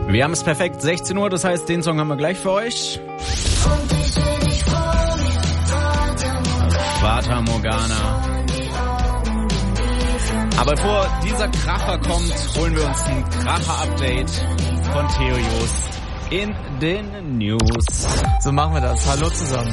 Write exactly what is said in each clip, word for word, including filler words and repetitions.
Wir haben es perfekt, sechzehn Uhr, das heißt, den Song haben wir gleich für euch. Fata Morgana. Aber bevor dieser Kracher kommt, holen wir uns ein Kracher-Update von Theo Jost in den News. So machen wir das. Hallo zusammen.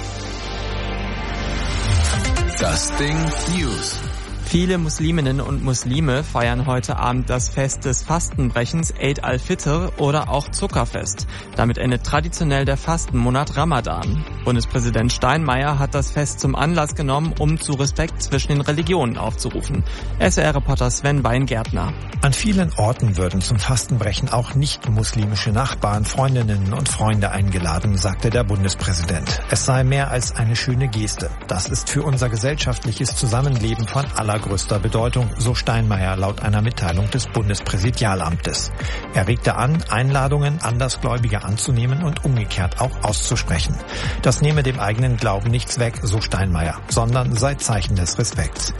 Das Ding News. Viele Musliminnen und Muslime feiern heute Abend das Fest des Fastenbrechens Eid al-Fitr oder auch Zuckerfest. Damit endet traditionell der Fastenmonat Ramadan. Bundespräsident Steinmeier hat das Fest zum Anlass genommen, um zu Respekt zwischen den Religionen aufzurufen. S W R-Reporter Sven Weingärtner. An vielen Orten würden zum Fastenbrechen auch nicht-muslimische Nachbarn, Freundinnen und Freunde eingeladen, sagte der Bundespräsident. Es sei mehr als eine schöne Geste. Das ist für unser gesellschaftliches Zusammenleben von allergrößter Bedeutung, so Steinmeier laut einer Mitteilung des Bundespräsidialamtes. Er regte an, Einladungen Andersgläubige anzunehmen und umgekehrt auch auszusprechen. Das nehme dem eigenen Glauben nichts weg, so Steinmeier, sondern sei Zeichen des Respekts.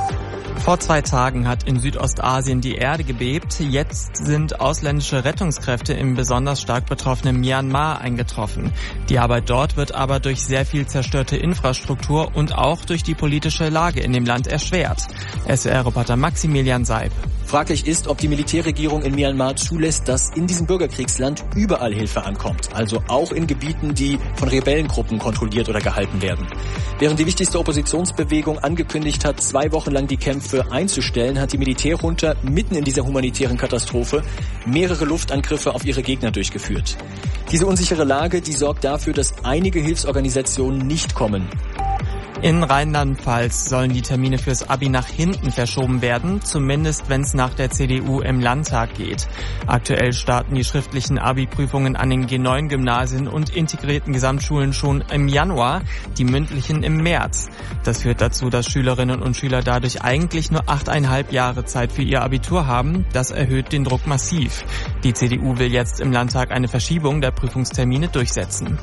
Vor zwei Tagen hat in Südostasien die Erde gebebt. Jetzt sind ausländische Rettungskräfte im besonders stark betroffenen Myanmar eingetroffen. Die Arbeit dort wird aber durch sehr viel zerstörte Infrastruktur und auch durch die politische Lage in dem Land erschwert. S W R-Reporter Maximilian Seib. Fraglich ist, ob die Militärregierung in Myanmar zulässt, dass in diesem Bürgerkriegsland überall Hilfe ankommt. Also auch in Gebieten, die von Rebellengruppen kontrolliert oder gehalten werden. Während die wichtigste Oppositionsbewegung angekündigt hat, zwei Wochen lang die Kämpfe einzustellen, hat die Militärjunta mitten in dieser humanitären Katastrophe mehrere Luftangriffe auf ihre Gegner durchgeführt. Diese unsichere Lage, die sorgt dafür, dass einige Hilfsorganisationen nicht kommen. In Rheinland-Pfalz sollen die Termine fürs Abi nach hinten verschoben werden, zumindest wenn es nach der C D U im Landtag geht. Aktuell starten die schriftlichen Abi-Prüfungen an den G neun Gymnasien und integrierten Gesamtschulen schon im Januar, die mündlichen im März. Das führt dazu, dass Schülerinnen und Schüler dadurch eigentlich nur achteinhalb Jahre Zeit für ihr Abitur haben. Das erhöht den Druck massiv. Die C D U will jetzt im Landtag eine Verschiebung der Prüfungstermine durchsetzen.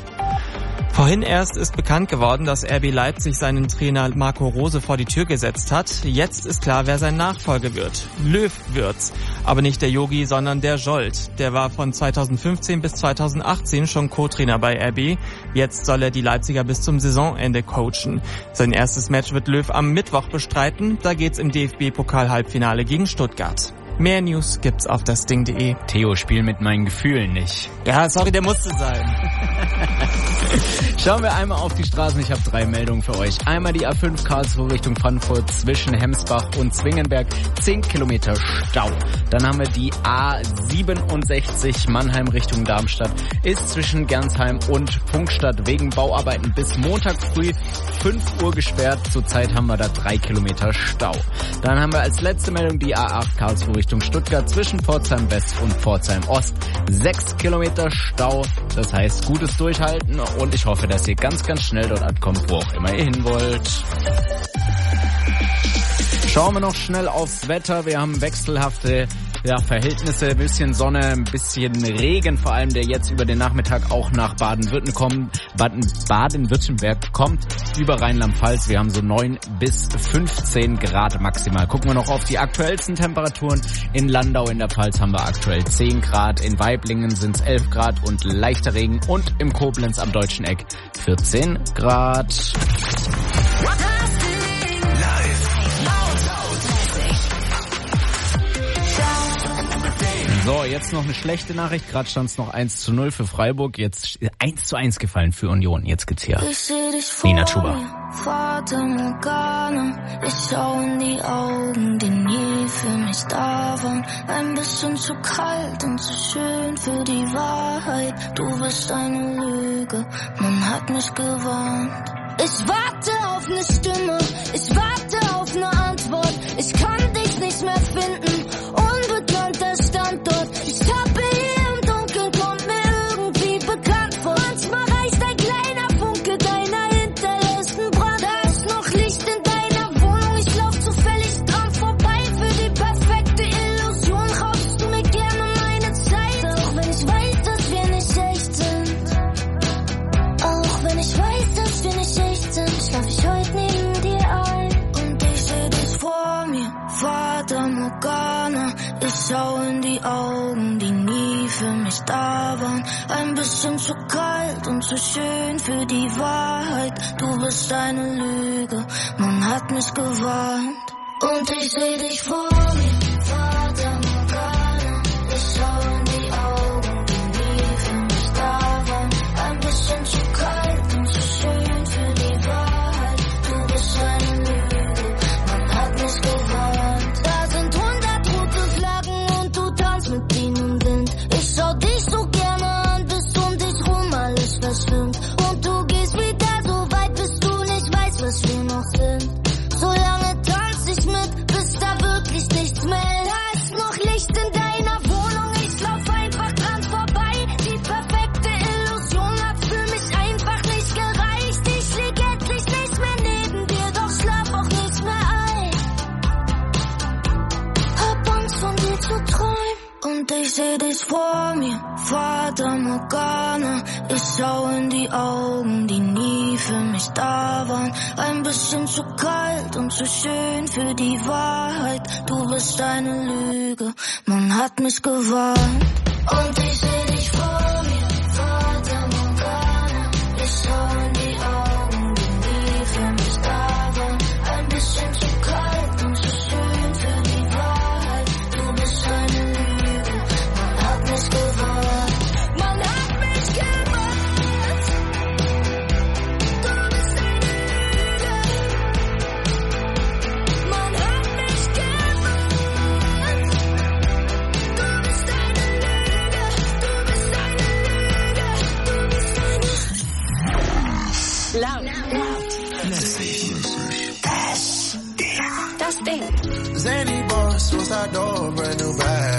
Vorhin erst ist bekannt geworden, dass R B Leipzig seinen Trainer Marco Rose vor die Tür gesetzt hat. Jetzt ist klar, wer sein Nachfolger wird. Löw wird's. Aber nicht der Yogi, sondern der Jolt. Der war von zweitausendfünfzehn bis zweitausendachtzehn schon Co-Trainer bei R B. Jetzt soll er die Leipziger bis zum Saisonende coachen. Sein erstes Match wird Löw am Mittwoch bestreiten. Da geht's im D F B-Pokal-Halbfinale gegen Stuttgart. Mehr News gibt's auf das Ding punkt de. Theo, spiel mit meinen Gefühlen nicht. Ja, sorry, der musste sein. Schauen wir einmal auf die Straßen. Ich habe drei Meldungen für euch. Einmal die A fünf Karlsruhe Richtung Frankfurt zwischen Hemsbach und Zwingenberg. zehn Kilometer Stau. Dann haben wir die A siebenundsechzig Mannheim Richtung Darmstadt. Ist zwischen Gernsheim und Funkstadt wegen Bauarbeiten bis Montag früh fünf Uhr gesperrt. Zurzeit haben wir da drei Kilometer Stau. Dann haben wir als letzte Meldung die A acht Karlsruhe Richtung Stuttgart zwischen Pforzheim West und Pforzheim Ost. sechs Kilometer Stau. Das heißt, gutes Durchhalten und ich hoffe, dass ihr ganz, ganz schnell dort ankommt, wo auch immer ihr hin wollt. Schauen wir noch schnell aufs Wetter. Wir haben wechselhafte ja, Verhältnisse, ein bisschen Sonne, ein bisschen Regen, vor allem der jetzt über den Nachmittag auch nach Baden-Württemberg kommt, Baden, Baden-Württemberg kommt über Rheinland-Pfalz. Wir haben so neun bis fünfzehn Grad maximal. Gucken wir noch auf die aktuellsten Temperaturen. In Landau in der Pfalz haben wir aktuell zehn Grad, in Waiblingen sind es elf Grad und leichter Regen und im Koblenz am Deutschen Eck vierzehn Grad. So, jetzt noch eine schlechte Nachricht. Gerade stand es noch eins zu null für Freiburg. Jetzt eins zu eins gefallen für Union. Jetzt geht's hier. Nina Chuba. Fata Morgana, ich schau in die Augen, die nie für mich da waren. Ein bisschen zu kalt und zu schön für die Wahrheit. Du bist eine Lüge, man hat mich gewarnt. Ich warte auf eine Stimme, ich warte auf eine Antwort. Ich kann dich nicht mehr finden, unbekannter Standort. Ich tappe hier im Dunkeln, kommt mir irgendwie bekannt vor. Manchmal reicht ein kleiner Funke deiner hinterlässten Brand. Da ist noch Licht in deiner Wohnung, ich lauf zufällig dran vorbei. Für die perfekte Illusion raubst du mir gerne meine Zeit. Auch wenn ich weiß, dass wir nicht echt sind. Auch wenn ich weiß, dass wir nicht echt sind, schlaf ich heute neben dir ein. da waren. Ein bisschen zu kalt und zu schön für die Wahrheit. Du bist eine Lüge, man hat mich gewarnt. Und ich seh dich vor mir, Fata Morgana. Ich schau in die Augen, die nie für mich da waren. Ein bisschen zu kalt und zu schön für die Wahrheit. Du bist eine Lüge, man hat mich gewarnt. Da sind hundert rote Flaggen und du tanzt mit ihnen im Wind. Ich schau dich so gerne an, bis um dich rum alles verschwimmt. Und du gehst wieder so weit, bis du nicht weißt, was wir noch sind. So lange tanz ich mit, bis da wirklich nichts mehr. Da ist noch Licht in deiner Wohnung, ich lauf einfach dran vorbei. Die perfekte Illusion hat's für mich einfach nicht gereicht. Ich lieg endlich nicht mehr neben dir, doch schlaf auch nicht mehr ein. Hab Angst von dir zu träumen. Und ich seh dich vor mir, Fata Morgana. Ich schau in die Augen, die nie für mich da waren. Ein bisschen zu kalt und zu schön für die Wahrheit. Du bist eine Lüge, man hat mich gewarnt. Und ich seh dich vor mir, Fata Morgana. Ich schau in die Augen, die nie für mich da waren. Ein bisschen zu kalt und zu schön für die Wahrheit. Du bist eine Lüge, man hat mich gewarnt. Man hat mich gewarnt. Du bist eine Lüge. Man hat mich gewarnt. Du bist eine Lüge. Du bist eine Lüge. Du bist eine Lüge. Laut. Das Ding. Zany boss, suicide door, brand new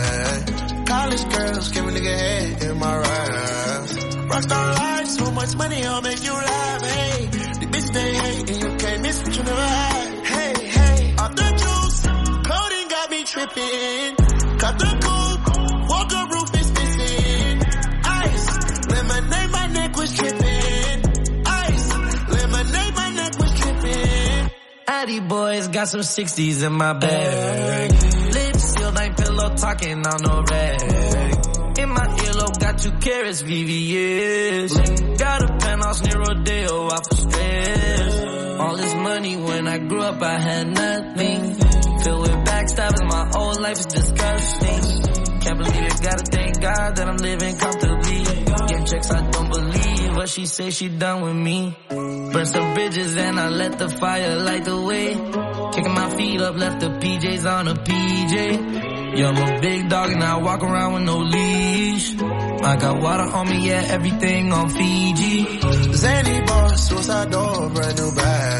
bag. College girls, give a nigga head in my raps. Rockstar life, so much money, I'll make you laugh. Hey, the bitch they hate, and you can't miss what you never had. Hey, hey, off the juice, clothing got me tripping. Cut the coupe, Walker roof is missing. Ice, lemonade, my neck was tripping. Ice, lemonade, my neck was tripping. Addy boys got some sixties in my bag. Lips sealed, ain't pillow talking on no rag. In my earlobe got two carats, V V S. Got a penthouse near Rodeo, off of stress. All this money when I grew up, I had nothing. Filled with backstabbing, my whole life is disgusting. Can't believe it, gotta thank God that I'm living comfortably. Getting checks, I don't believe what she say, she done with me. Burn some bridges and I let the fire light the way. Kicking my feet up, left the P Js on a P J. Yeah, I'm a big dog and I walk around with no leash. I got water on me, yeah, everything on Fiji. Zany boss, suicide door, brand new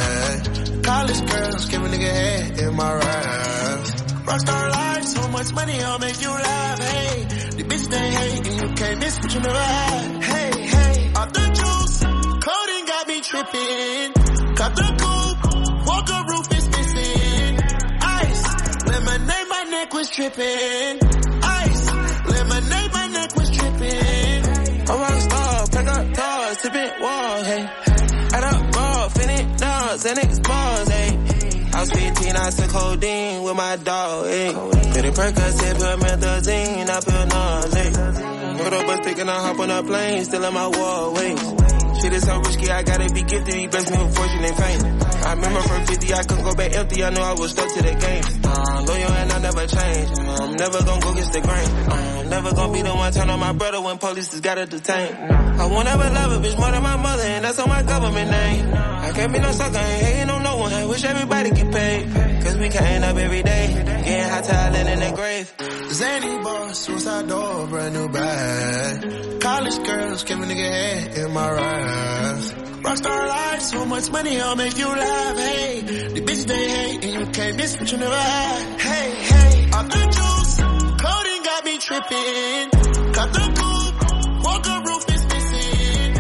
bag. College girls, give a nigga head in my raps. Rockstar life, so much money, I'll make you laugh. Hey, the bitch they hate, and you can't miss what you never had. Hey, hey, off the juice, clothing got me tripping. Cut the coupe, Walker roof is missing. Ice, lemonade, my neck was tripping. Ice, lemonade, my neck was tripping. I'm a rockstar, pack up doors, tipping walls, hey. Add up raw, finish dogs, and it's balls, hey. I was fifteen, I took codeine with my dog, ayy. Did it Percocet, put methazine, I feel nauseous. Put up a stick and I hop on a plane, still in my wall, wait. Shit is so risky, I gotta be gifted, he blessed me with fortune and fame. I remember from fifty, I couldn't go back empty, I knew I was stuck to the game. Uh, loyal and I never change, I'm never gonna go against the grain. I'm never gonna be the one turn on my brother when police just gotta detain. I won't ever love a bitch more than my mother, and that's on my government name. I can't be no sucker, ain't hating on no one, I wish everybody get paid. Cause we can't up every day, getting hot talent in the grave. Zany boss, suicide door, brand new bag. College girls, give a nigga head in my raps. Rockstar life, so much money, I'll make you laugh. Hey, the bitch they hate, and you can't miss what you never had. Hey, hey, off the juice, clothing got me tripping. Cut the coupe, Walker roof is missing.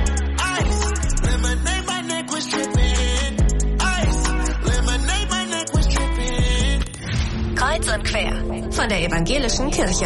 Ice, lemonade, my neck was tripping. Ice, lemonade, my neck was tripping. Kreuz und quer von der evangelischen Kirche.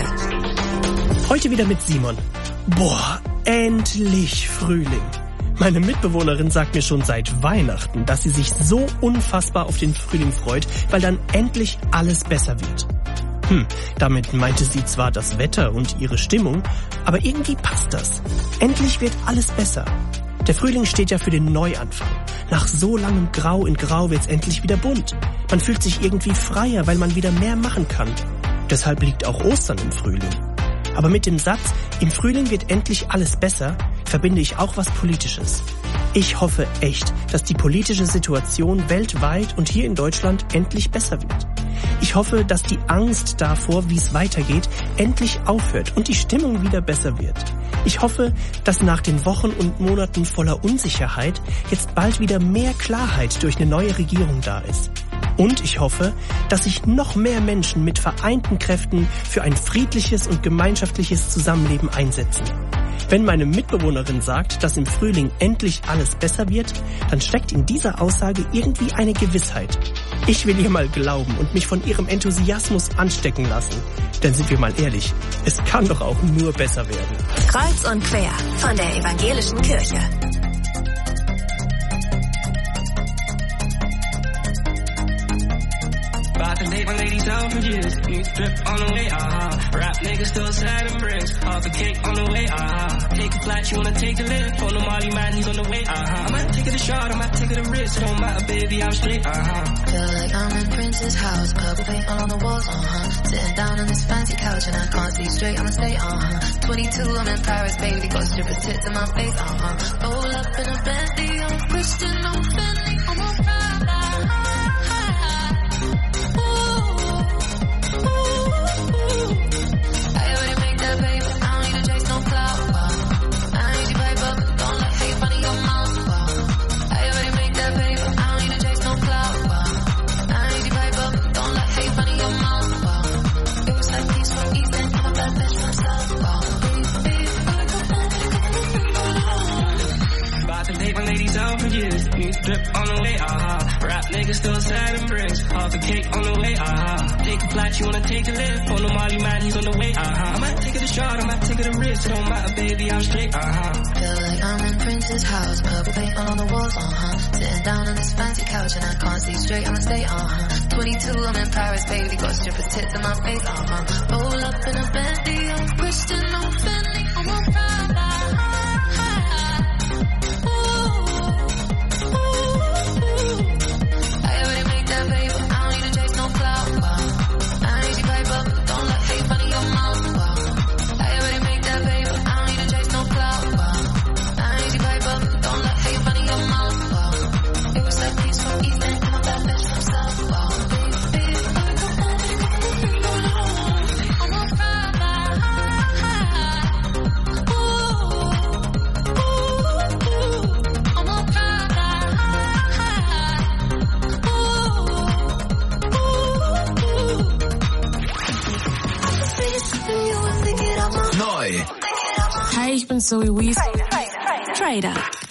Heute wieder mit Simon. Boah, endlich Frühling. Meine Mitbewohnerin sagt mir schon seit Weihnachten, dass sie sich so unfassbar auf den Frühling freut, weil dann endlich alles besser wird. Hm, damit meinte sie zwar das Wetter und ihre Stimmung, aber irgendwie passt das. Endlich wird alles besser. Der Frühling steht ja für den Neuanfang. Nach so langem Grau in Grau wird's endlich wieder bunt. Man fühlt sich irgendwie freier, weil man wieder mehr machen kann. Deshalb liegt auch Ostern im Frühling. Aber mit dem Satz, im Frühling wird endlich alles besser, verbinde ich auch was Politisches. Ich hoffe echt, dass die politische Situation weltweit und hier in Deutschland endlich besser wird. Ich hoffe, dass die Angst davor, wie es weitergeht, endlich aufhört und die Stimmung wieder besser wird. Ich hoffe, dass nach den Wochen und Monaten voller Unsicherheit jetzt bald wieder mehr Klarheit durch eine neue Regierung da ist. Und ich hoffe, dass sich noch mehr Menschen mit vereinten Kräften für ein friedliches und gemeinschaftliches Zusammenleben einsetzen. Wenn meine Mitbewohnerin sagt, dass im Frühling endlich alles besser wird, dann steckt in dieser Aussage irgendwie eine Gewissheit. Ich will ihr mal glauben und mich von ihrem Enthusiasmus anstecken lassen. Denn sind wir mal ehrlich, es kann doch auch nur besser werden. Kreuz und quer von der Evangelischen Kirche. About to date my ladies out for years. New drip on the way, uh-huh. Rap niggas still sad and bricks. Half a cake on the way, uh-huh. Take a flight, you wanna take a lift. On the Molly man, he's on the way, uh-huh. I might take it a shot, I might take it a risk. It don't matter, baby, I'm straight, uh-huh. Feel like I'm in Prince's house. Purple paint all on the walls, uh-huh. Sitting down on this fancy couch and I can't see straight, I'ma stay, uh-huh. twenty-two, I'm in Paris, baby. Got stripper tits in my face, uh-huh. Roll up in a Bentley, I'm Christian, I'm Fendi, I'm a Prada. New drip on the way, uh-huh. Rap niggas still sad and bricks. Half a cake on the way, uh-huh. Take a flight, you wanna take a lift. On the Molly man, he's on the way, uh-huh. I might take it a shot, I might take it a risk. It don't matter, baby, I'm straight, uh-huh. Feel like I'm in Prince's house. Purple paint all on the walls, uh-huh. Sitting down on this fancy couch and I can't see straight, I'ma stay, uh-huh. twenty-two, I'm in Paris, baby. Got stripper tits in my face, uh-huh. Roll up in a Bentley, I'm Christian, I'm Fendi, I'm a Prada. Hi, ich bin Zoe Wees. Trader.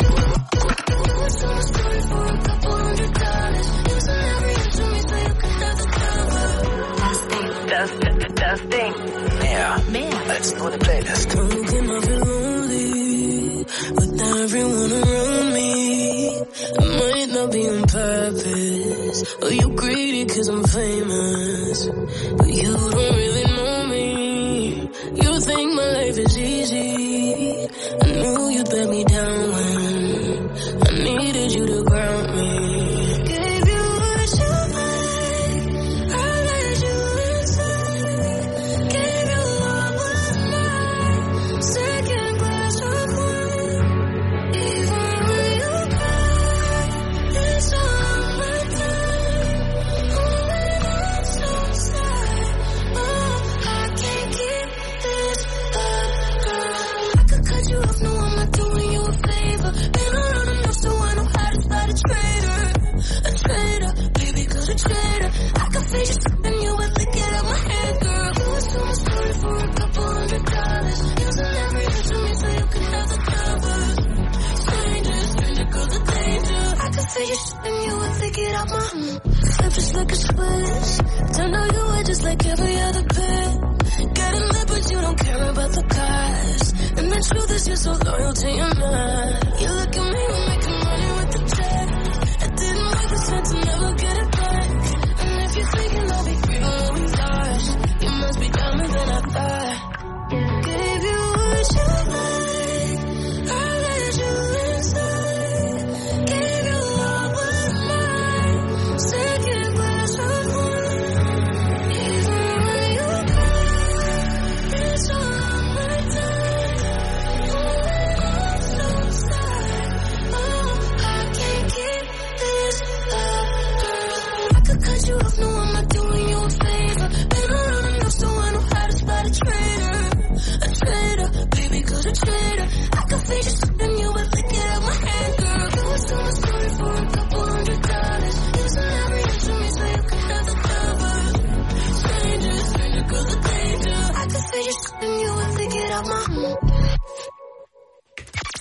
Dustin, Dustin. Mehr, mehr als nur eine Playlist. Don't get my feel lonely with everyone around me. It might not be on purpose, or you greedy cause I'm famous, but you don't really know me. You think my life is easy. I knew you'd let me down when I needed you to ground me. Gave you what you like, I let you inside. Gave you all one night, second glass of wine. Even when you cry, it's all my time. Holding on so sad, oh, I can't keep this up, girl. I could cut you off, no, I'm not doing you a favor. Been around enough so I know how to spot a traitor. A traitor, baby, cause a traitor. I can face you slipping you with the get out my head, girl. You were so much money for a couple hundred dollars. Using every inch of me so you could have the covers. Stranger, stranger, girl, the danger. I can face you slipping you with the get out my flip just like a switch. Turn out you were just like every other pair. Got in there but you don't care about the cost. And the truth is you're so loyal to your man. You look at me, we're making money with the check. I didn't make the sense to never get it back. And if you're thinking I'll be free, I'll be lost. You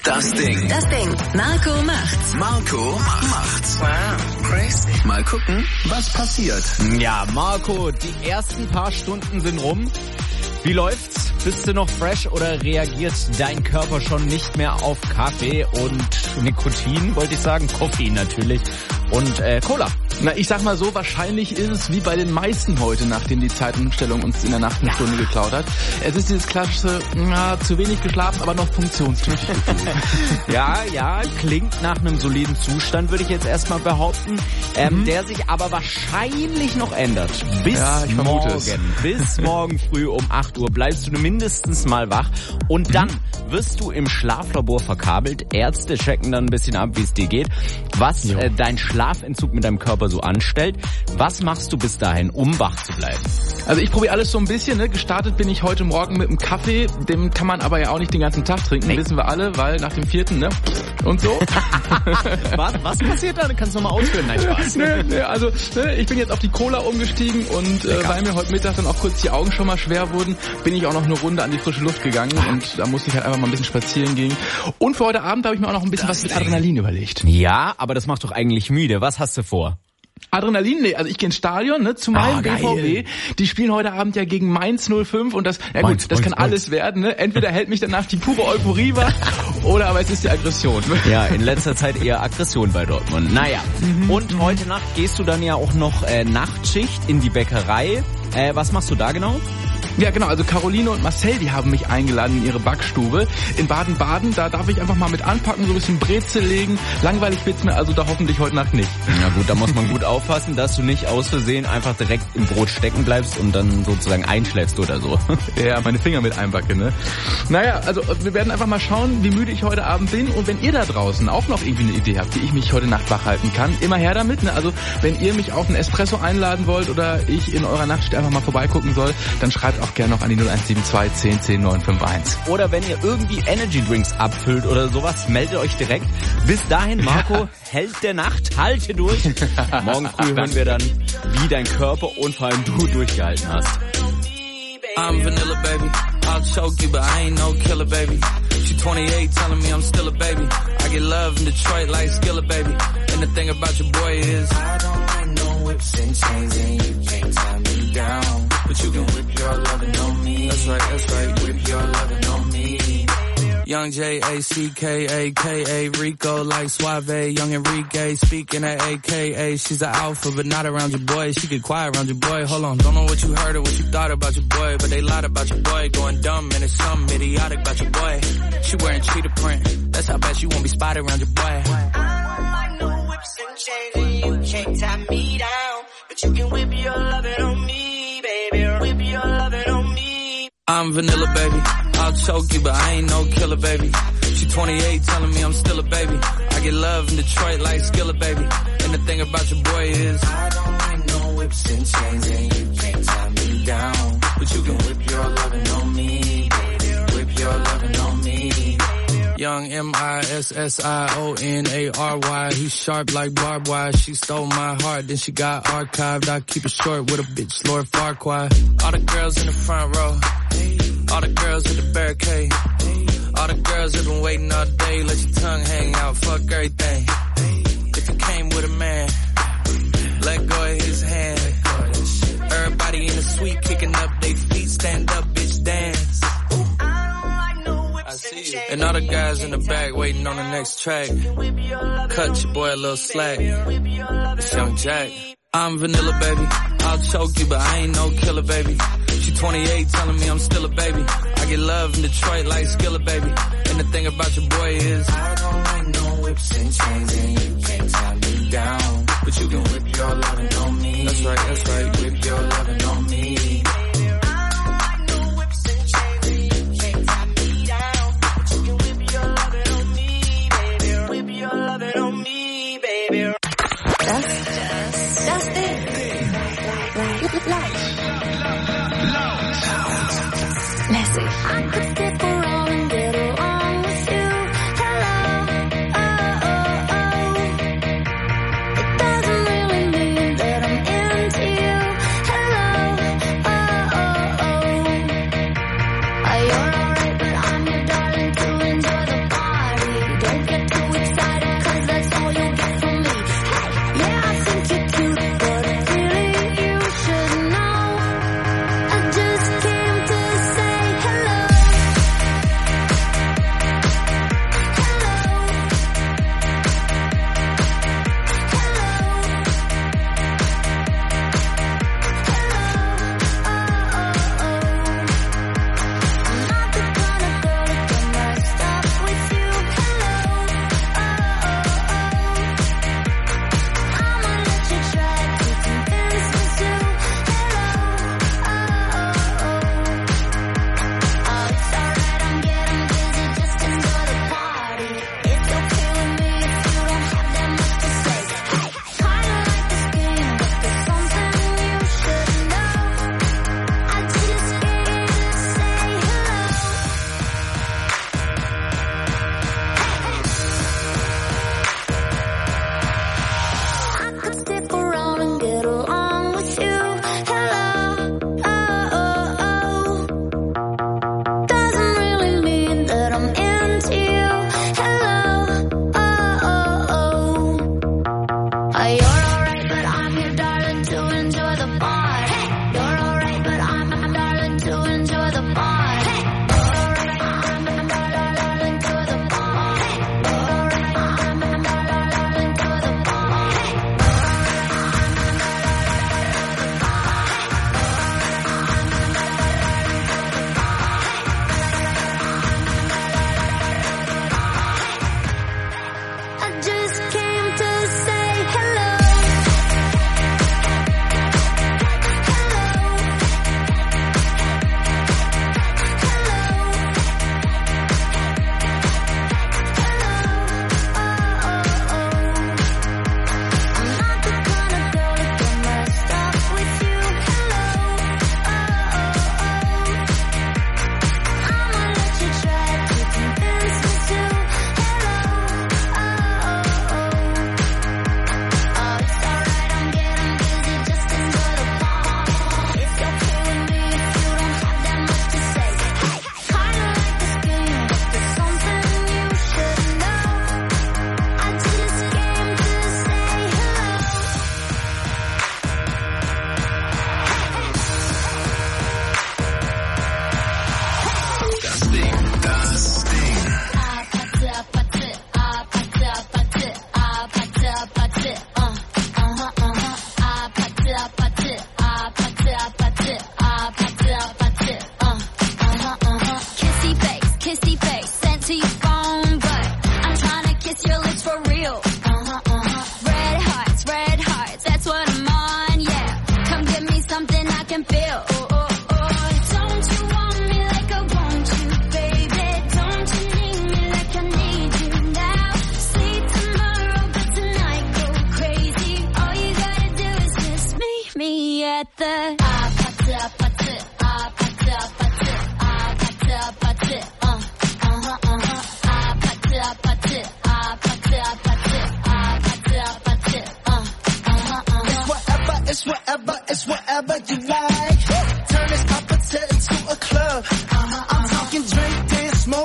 Das Ding. Das Ding. Marco macht's. Marco macht's. Wow, crazy. Mal gucken, was passiert. Ja, Marco, die ersten paar Stunden sind rum. Wie läuft's? Bist du noch fresh oder reagiert dein Körper schon nicht mehr auf Kaffee und Nikotin, wollte ich sagen, Koffein natürlich und äh, Cola? Na, ich sag mal so, wahrscheinlich ist es wie bei den meisten heute, nachdem die Zeitumstellung uns in der Nacht eine Stunde geklaut hat. Es ist dieses klassische, na, zu wenig geschlafen, aber noch funktionstüchtig. Ja, ja, klingt nach einem soliden Zustand, würde ich jetzt erstmal behaupten, ähm, mhm. der sich aber wahrscheinlich noch ändert. Bis ja, ich morgen, es. bis morgen früh um acht Uhr bleibst du mindestens mal wach und dann wirst du im Schlaflabor verkabelt. Ärzte checken dann ein bisschen ab, wie es dir geht, was äh, dein Schlafentzug mit deinem Körper so anstellt. Was machst du bis dahin, um wach zu bleiben? Also ich probiere alles so ein bisschen. Ne? Gestartet bin ich heute Morgen mit einem Kaffee. Den kann man aber ja auch nicht den ganzen Tag trinken, nee. wissen wir alle, weil nach dem vierten, ne? Und so. was, was passiert da? Kannst du nochmal ausführen? Nein, Spaß. Nee, nee, also ne, ich bin jetzt auf die Cola umgestiegen und äh, weil mir heute Mittag dann auch kurz die Augen schon mal schwer wurden, bin ich auch noch eine Runde an die frische Luft gegangen und da musste ich halt einfach mal ein bisschen spazieren gehen. Und für heute Abend habe ich mir auch noch ein bisschen das was mit Adrenalin überlegt. Ja, aber das macht doch eigentlich müde. Was hast du vor? Adrenalin, nee, also ich gehe ins Stadion, ne, zu meinem oh, B V B. Die spielen heute Abend ja gegen Mainz null fünf und das, ja gut, Mainz, das Mainz, kann Mainz. alles werden, ne. Entweder hält mich danach die pure Euphorie wach oder aber es ist die Aggression. Ja, in letzter Zeit eher Aggression bei Dortmund. Naja, mhm. und heute Nacht gehst du dann ja auch noch äh, Nachtschicht in die Bäckerei. Äh, was machst du da genau? Ja, genau, also Caroline und Marcel, die haben mich eingeladen in ihre Backstube in Baden-Baden. Da darf ich einfach mal mit anpacken, so ein bisschen Brezel legen. Langweilig wird's mir also da hoffentlich heute Nacht nicht. Na gut, da muss man gut aufpassen, dass du nicht aus Versehen einfach direkt im Brot stecken bleibst und dann sozusagen einschläfst oder so. Ja, meine Finger mit einbacke, ne? Naja, also wir werden einfach mal schauen, wie müde ich heute Abend bin. Und wenn ihr da draußen auch noch irgendwie eine Idee habt, wie ich mich heute Nacht wach halten kann, immer her damit, ne? Also wenn ihr mich auf einen Espresso einladen wollt oder ich in eurer Nachtschicht einfach mal vorbeigucken soll, dann schreibt auch gerne noch an die null eins sieben zwei zehn zehn neun fünf eins. Oder wenn ihr irgendwie Energy Drinks abfüllt oder sowas, meldet euch direkt. Bis dahin, Marco, ja. Held der Nacht, halte durch. Morgen früh hören wir dann, wie dein Körper und vor allem du durchgehalten hast. I'm vanilla, baby. I'll choke you, but I ain't no killer, baby. She twenty-eight, telling me I'm still a baby. I get love in Detroit like Skillet, baby. And the thing about your boy is I don't like no whips and chains, and you can't tie me down. But you can whip your lovin' on me. That's right, that's right, whip your lovin' on me. Young J A C K A K A, Rico like Suave, young Enrique, speaking at A K A. She's an alpha, but not around your boy. She get quiet around your boy. Hold on, don't know what you heard or what you thought about your boy, but they lied about your boy. Going dumb and it's something idiotic about your boy. She wearing cheetah print, that's how bad she won't be spotted around your boy. I don't like no whips and chains, and you can't tie me down, but you can whip your lovin' on me, baby. Whip your lovin' on me. I'm vanilla, baby. I'll choke you, but I ain't no killer, baby. She twenty-eight, telling me I'm still a baby. I get love in Detroit like Skillet, baby. And the thing about your boy is I don't like no whips and chains, and you can't tie me down, but you can whip your lovin' on me, baby. Whip your lovin' on me. Young M I S S I O N A R Y. He's sharp like barbed wire. She stole my heart, then she got archived. I keep it short with a bitch, Lord Farquaad. All the girls in the front row, all the girls at the barricade, all the girls have been waiting all day. Let your tongue hang out, fuck everything. If you came with a man, let go of his hand. Everybody in the suite kicking up their feet, stand up, bitch, dance. I see you. And all the guys in the back waiting on the next track. Cut your boy a little slack. It's Young Jack. I'm vanilla, baby. I'll choke you, but I ain't no killer, baby. She twenty-eight, telling me I'm still a baby. I get love in Detroit like Skillet, baby. And the thing about your boy is I don't like no whips and chains, and you can't tie me down, but you can whip your lovin' on me. That's right, that's right, whip your lovin' on me. I could skip around and get along with you. Hello, oh, oh, oh. It doesn't really mean that I'm into you. Hello, oh,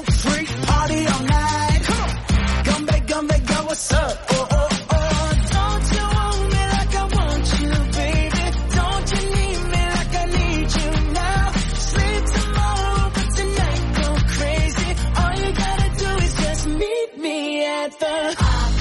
Freak party all night. Come on. Come back, come back, girl, what's up? Oh, oh, oh. Don't you want me like I want you, baby? Don't you need me like I need you now? Sleep tomorrow, but tonight go crazy. All you gotta do is just meet me at the...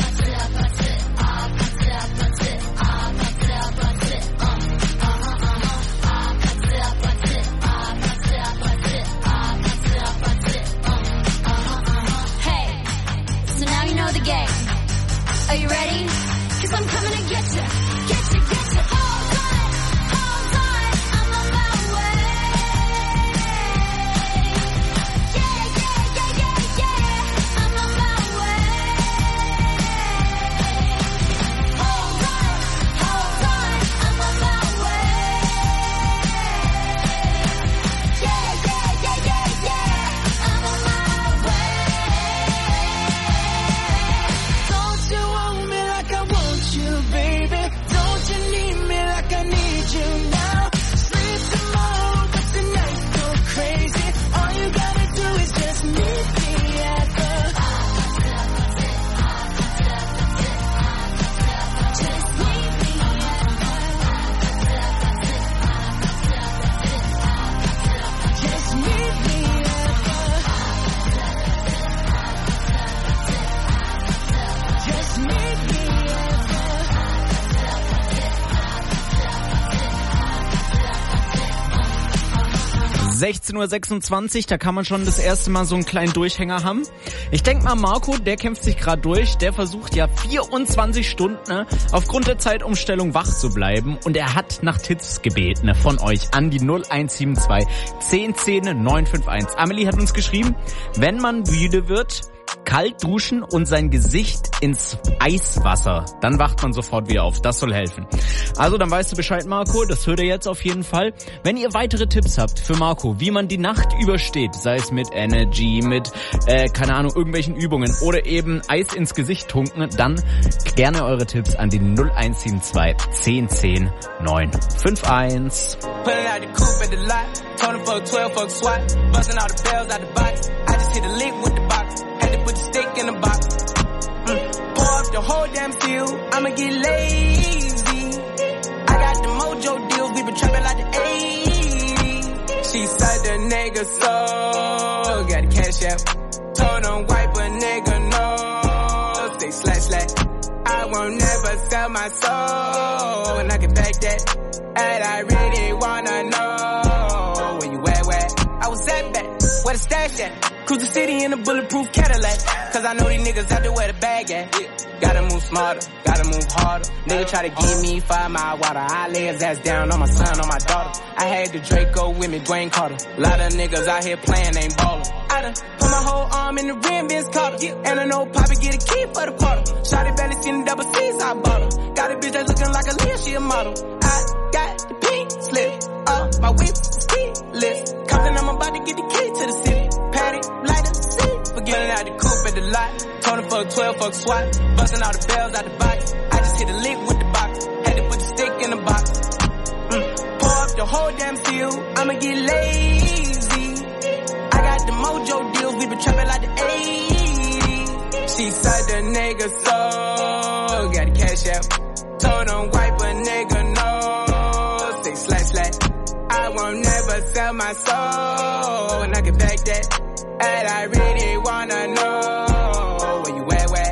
Are you ready? Cause I'm coming to get you, get you, get you. All night, all night, I'm on my way. Yeah, yeah, yeah, yeah, yeah, I'm on my way. All night, all night, I'm on my way. Yeah, yeah, yeah, yeah, yeah, I'm on my way. Don't you want me like I want you, baby? Don't you need me like I need you now? Sleep tomorrow, but tonight go crazy. All you gotta do is just meet me at the... Just meet me at the... Just meet me at the... Just meet me at sechzehn Uhr sechsundzwanzig, da kann man schon das erste Mal so einen kleinen Durchhänger haben. Ich denke mal, Marco, der kämpft sich gerade durch. Der versucht ja vierundzwanzig Stunden ne, aufgrund der Zeitumstellung wach zu bleiben. Und er hat nach Tipps gebeten ne, von euch an die null eins sieben zwei zehn zehn neun fünf eins. Amelie hat uns geschrieben, wenn man müde wird, kalt duschen und sein Gesicht ins Eiswasser. Dann wacht man sofort wieder auf. Das soll helfen. Also, dann weißt du Bescheid, Marco. Das hört ihr jetzt auf jeden Fall. Wenn ihr weitere Tipps habt für Marco, wie man die Nacht übersteht, sei es mit Energy, mit, äh, keine Ahnung, irgendwelchen Übungen oder eben Eis ins Gesicht tunken, dann gerne eure Tipps an die null eins sieben zwei zehn zehn neun fünf eins. Put the stick in the box. Mm. Pour up the whole damn seal. I'ma get lazy. I got the mojo deals. We been trapping like the eighties. She said the nigga so. Got the cash out. Told him wipe a nigga no. Say slash slash. I won't never sell my soul. And I can back that. And I really wanna know where you at, where I was at back. Where the stash at? Cruise the city in a bulletproof Cadillac. Cause I know these niggas out there where the bag at. Gotta move smarter, gotta move harder. Nigga try to give me five mile water. I lay his ass down on my son, on my daughter. I had the Draco with me, Dwayne Carter. A lot of niggas out here playing, ain't ballin'. I done put my whole arm in the rim, Vince Carter. And I know Poppy get a key for the quarter. Shawty belly seen the double C's, I bought her. Got a bitch that's looking like a Leah, she a model. I got the pink slip, uh, my whip is keyless. Compton, I'm about to get the key to the city. Patty, lighter, see. Forgetting out the coupe at the lot. Tony fuck twelve, fuck SWAT. Busting all the bells out the box. I just hit a lick with the box. Had to put the stick in the box. Mm. Pour up the whole damn seal. I'ma get lazy. I got the mojo deals. We been trapping like the eighties. She said the nigga so. Got the cash out. Told him wipe a nigga no. Say slash slash. I won't never sell my soul. And I can back that. And I really wanna know where you at, where?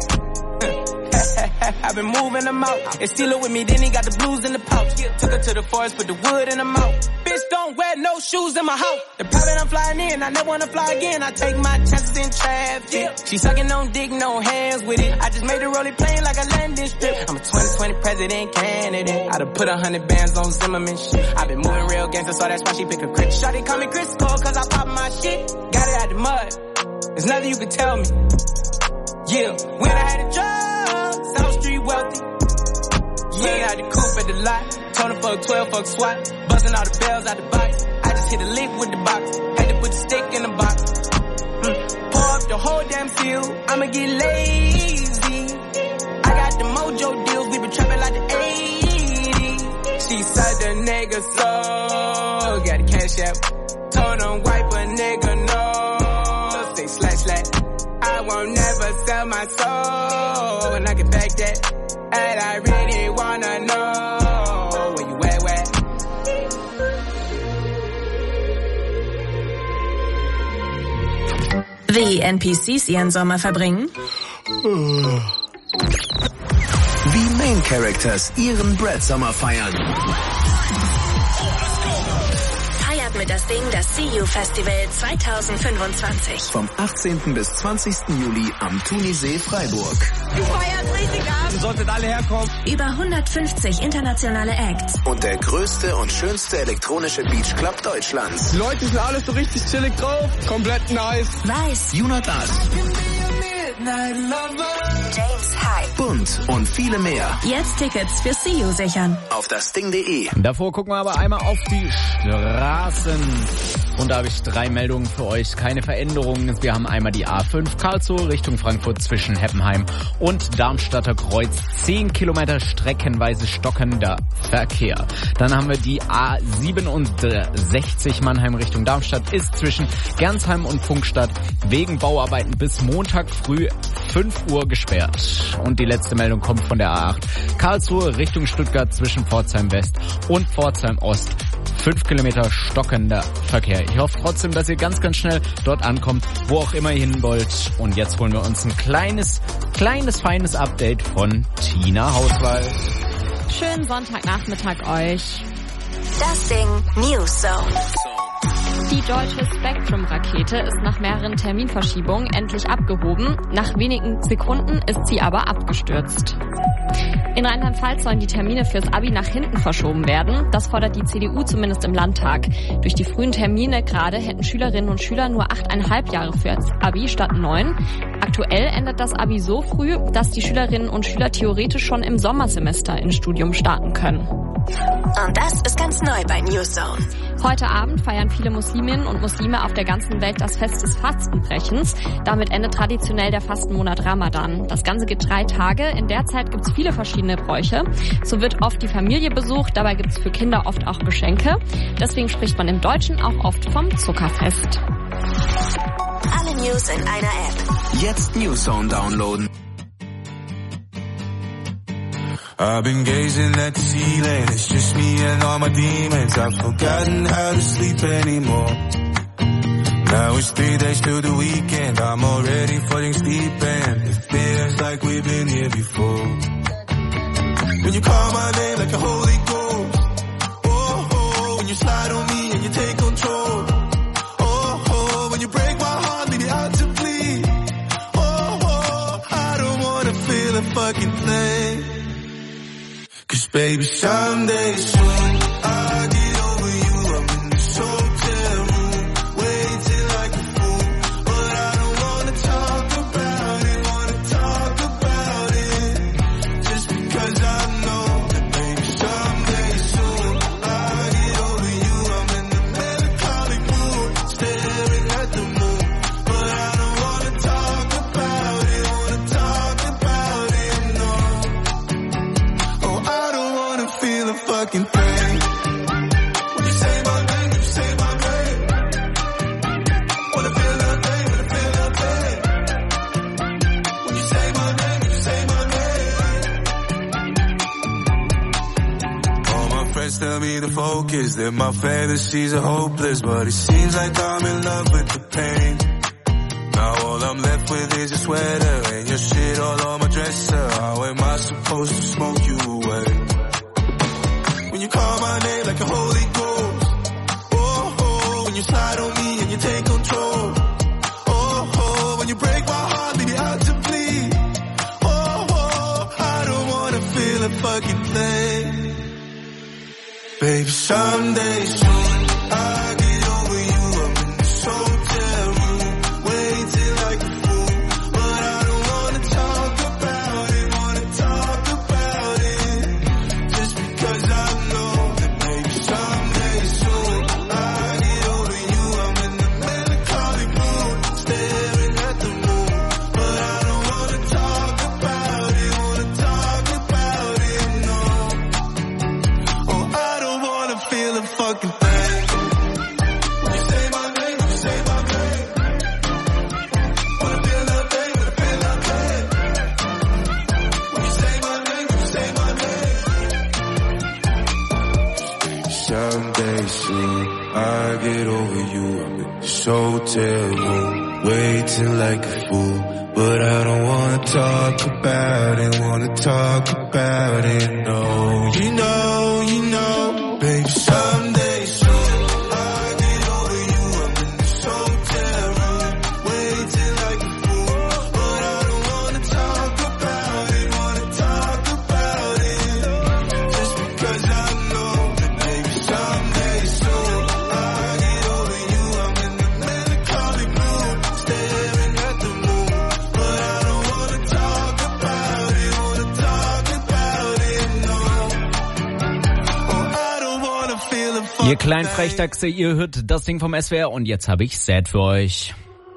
I've been moving them out. And steal it with me, then he got the blues in the pouch. Took her to the forest, put the wood in her mouth. Bitch, don't wear no shoes in my house. The private I'm flying in, I never wanna fly again. I take my chances in traffic. She sucking on dick, no hands with it. I just made her roll it plain like a landing strip. I'm a twenty twenty president candidate. I done put a hundred bands on Zimmerman shit. I've been moving real gangster, so that's why she pick a crit. Shawty call me Chris Cole, cause I pop my shit. Got it out the mud. There's nothing you can tell me. Yeah, when I had a job, South Street wealthy. Yeah, out the coupe at the lot. Tony fuck twelve, fuck SWAT. Busting all the bells out the box. I just hit a lick with the box. Had to put the stick in the box. Mm. Pour up the whole damn seal. I'ma get lazy. I got the mojo deals. We been trapping like the eighties. She said the nigga so. Got the cash out. Told him wipe a nigga no. Say slash slash. I won't never sell my soul. And I can fake that. And I really wanna know where you at, where? Wie N P Cs ihren Sommer verbringen? Wie Main Characters ihren Brad-Sommer feiern. Feiert mit das Ding das C U Festival zwanzig fünfundzwanzig. Vom achtzehnten bis zwanzigsten Juli am Thunisee Freiburg. Du feierst richtig ab. Ihr solltet alle herkommen. Über hundertfünfzig internationale Acts. Und der größte und schönste elektronische Beachclub Deutschlands. Die Leute sind alles so richtig chillig drauf. Komplett nice. Weiß. Jonathas. James Hype. Bunt und viele mehr. Jetzt Tickets für C U sichern. Auf das Ding punkt de. Davor gucken wir aber einmal auf die Straßen. Und da habe ich drei Meldungen für euch. Keine Veränderungen. Wir haben einmal die A fünf Karlsruhe Richtung Frankfurt zwischen Heppenheim und Darmstadter Kreuz. zehn Kilometer streckenweise stockender Verkehr. Dann haben wir die A siebenundsechzig Mannheim Richtung Darmstadt. Ist zwischen Gernsheim und Pfungstadt wegen Bauarbeiten bis Montag früh fünf Uhr gesperrt. Und die letzte Meldung kommt von der A acht Karlsruhe Richtung Stuttgart zwischen Pforzheim West und Pforzheim Ost. fünf Kilometer stockender Verkehr. Ich hoffe trotzdem, dass ihr ganz, ganz schnell dort ankommt, wo auch immer ihr hin wollt. Und jetzt holen wir uns ein kleines, kleines, feines Update von Tina Hauswald. Schönen Sonntagnachmittag euch. Das Ding News Zone. Die deutsche Spectrum-Rakete ist nach mehreren Terminverschiebungen endlich abgehoben. Nach wenigen Sekunden ist sie aber abgestürzt. In Rheinland-Pfalz sollen die Termine fürs Abi nach hinten verschoben werden. Das fordert die C D U zumindest im Landtag. Durch die frühen Termine gerade hätten Schülerinnen und Schüler nur achteinhalb Jahre fürs Abi statt neun. Aktuell endet das Abi so früh, dass die Schülerinnen und Schüler theoretisch schon im Sommersemester ins Studium starten können. Und das ist ganz neu bei News Zone. Heute Abend feiern viele Musliminnen und Muslime auf der ganzen Welt das Fest des Fastenbrechens. Damit endet traditionell der Fastenmonat Ramadan. Das Ganze geht drei Tage. In der Zeit gibt es viele verschiedene Bräuche. So wird oft die Familie besucht. Dabei gibt es für Kinder oft auch Geschenke. Deswegen spricht man im Deutschen auch oft vom Zuckerfest. Alle News in einer App. Jetzt News Zone downloaden. I've been gazing at the ceiling, it's just me and all my demons. I've forgotten how to sleep anymore. Now it's three days till the weekend, I'm already falling asleep and it feels like we've been here before. When you call my name like a Holy Ghost, oh, oh, when you slide on me and you take control, oh, oh, when you break my heart, leave it out to bleed, oh, oh, I don't wanna feel a fucking thing. Cause baby, someday soon I'll get over you. I'm in this hotel room, waiting like a fool. But I don't wanna talk about it, wanna talk about it. Just because I know that baby, someday soon I'll get over you. I'm in the melancholic mood, staring at the moon. But I don't wanna talk about it, wanna talk about it, no. Oh, I don't wanna feel a fucking thing. When you say my name, you say my name. Wanna feel nothing, wanna feel nothing. When you say my name, you say my name. All my friends tell me to focus, that my fantasies are hopeless, but it seems like I'm in love with the pain. Now all I'm left with is a sweater and your shit all on my dresser. How am I supposed to smoke you away? When you call my name like a Holy Ghost, oh, oh, when you slide on me and you take control, oh, oh, when you break my heart, leave it out to bleed, oh, oh, I don't wanna feel a fucking thing. Baby, someday soon I'll get over you. I'm in this hotel room, waiting like a fool. But I don't wanna talk about it, wanna talk about it. Just because I know that baby, someday soon I'll get over you. I'm in the melancholic mood, staring at the moon. But I don't wanna talk about it, wanna talk about it, no. Oh, I don't wanna feel a fucking thing. hotel room, waiting like a fool. But I don't wanna talk about it, wanna talk about it, no. You know, you know, baby, someday soon I'll get over you. I'm in this hotel room, waiting like a fool. But I don't wanna talk about it, wanna talk about it, just because I know that baby, someday soon I'll get over you. I'm in the melancholy mood, staring at the moon. Ihr kleinen Frechdachse, ihr hört das Ding vom S W R und jetzt habe ich Sad für euch.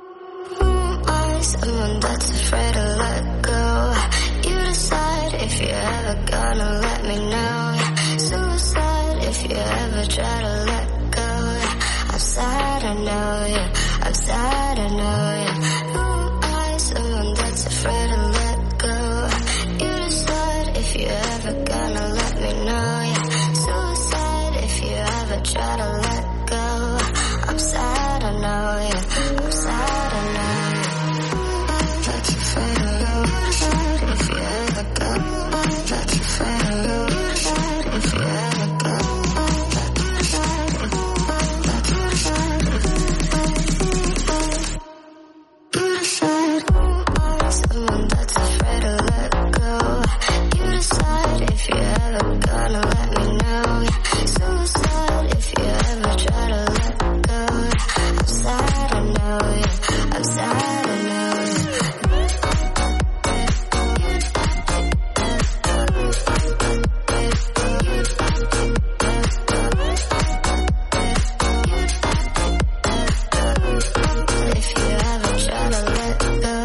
Try to let go. I'm sad, I know, yeah. I'm sad, I know. But you're afraid of losing if you ever go. But you're afraid of losing if you ever go. You decide, someone that's afraid to let go. You decide if you're ever gonna let me know. Suicide if you ever try to let go. I'm sad, I know, yeah. I'm sad, I know, if you ever try to let go.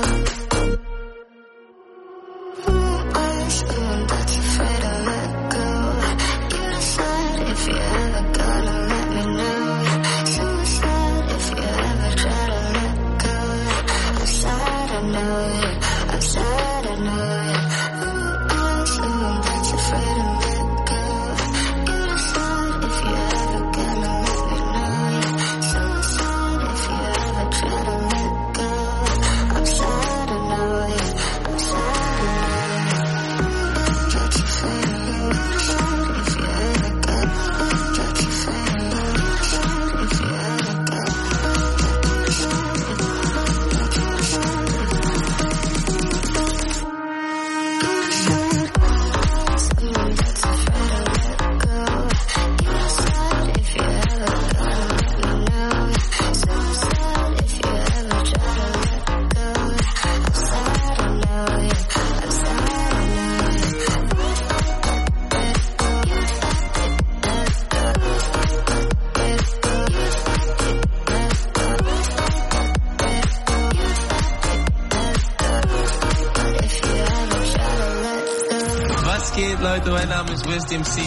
Who are someone that's afraid to let go? You decide if you ever gonna let me know. Suicide if you ever try to let go. I'm sad, I know, yeah. I'm sad, I know, yeah. Who are someone that's afraid to let go? You decide if you ever gonna let me know. Suicide if you ever try to let go. I'm sad, I know, yeah. I'm sad, I know. But you're afraid of losing if you ever go. But you're afraid of losing if you ever go. Someone that's afraid to let go. You decide if you ever gonna let me know. Suicide if you ever try to let go. I'm sad, I know, yeah. I'm sad, I know, if you ever try to let go. Was geht, Leute? Mein Name ist West M C.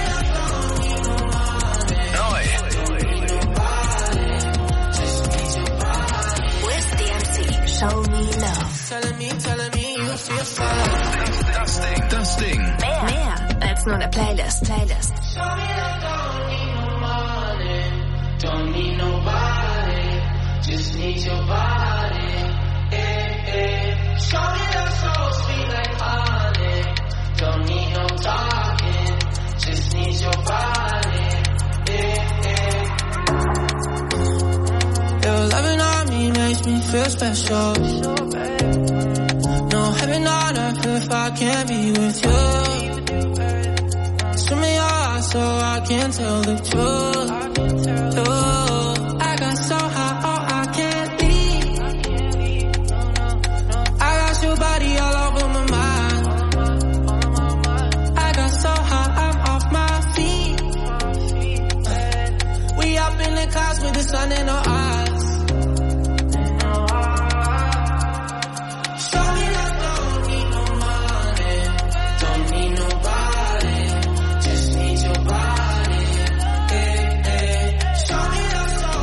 West D M C, Show Me Love. Telling me, telling me you feel fine. Das Ding, das Ding. Mehr, mehr als nur eine Playlist. Playlist. Show me love, don't need no money. Don't need nobody. Just need your body. Eh, eh. Show me love so sweet like honey. Don't need no talking. Just need your body. Eh, eh. Your loving on me makes me feel special. No heaven on earth if I can't be with you. Swim me your eyes so I can tell the truth. Ooh, I got so high, oh I can't leave. I got your body all over my mind. I got so high, I'm off my feet. We up in the clouds with the sun in our eyes. Show me love, don't need no money. Don't need nobody. Just need your body. Eh, eh. Show me love so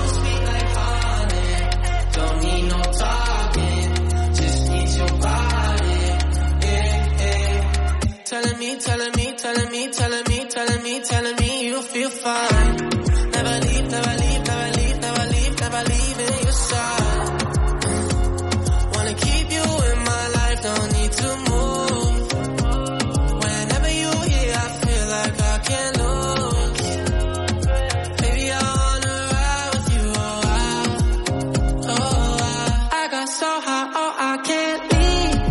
high, oh, I can't leave.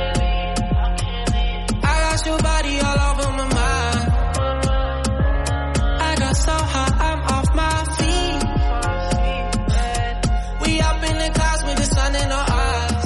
I got your body all over my mind. I got so high, I'm off my feet. We up in the clouds with the sun in our eyes.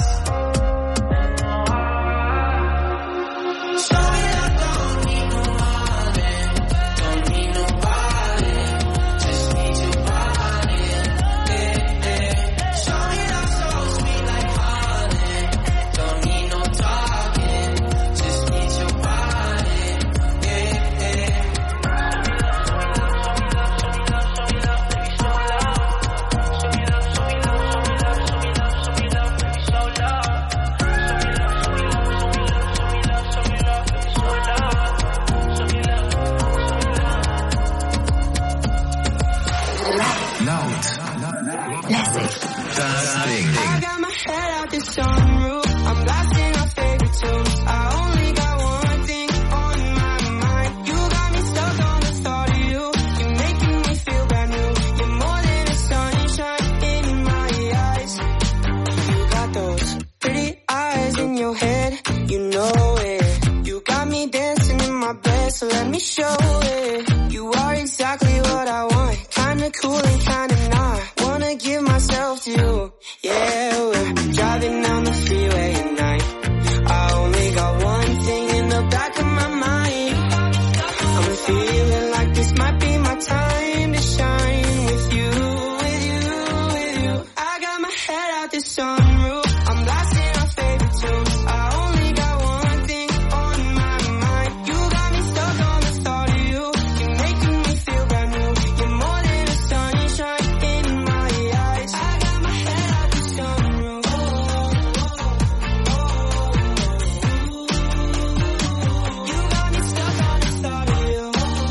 So let me show it. You are exactly what I want. Kinda cool and kinda not. Wanna give myself to you. Yeah, we're driving down the freeway at night. I only got one thing in the back of my mind. I'm feeling like this might be my time to shine with you, with you, with you. I got my head out the sunroof. I'm blasting our favorite tunes. I only got one thing on my mind. You got me stuck on the thought of you. You're making me feel brand new. You're more than the sunshine in my eyes. I got my head out the sunroof. Oh, oh, oh, oh. You got me stuck on the thought of you.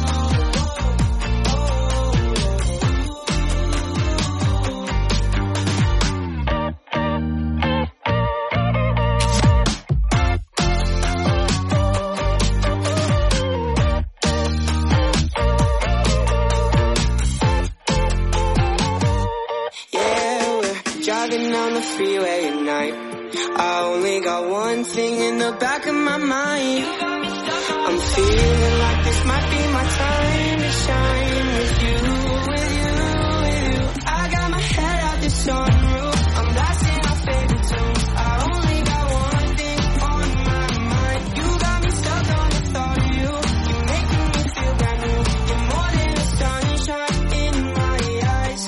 Driving down the freeway at night. I only got one thing in the back of my mind. I'm feeling like this might be my time to shine with you, with you, with you. I got my head out the sunroof. I'm blasting our favorite tunes. I only got one thing on my mind. You got me stuck on the thought of you. You're making me feel brand new. You're more than the sunshine in my eyes.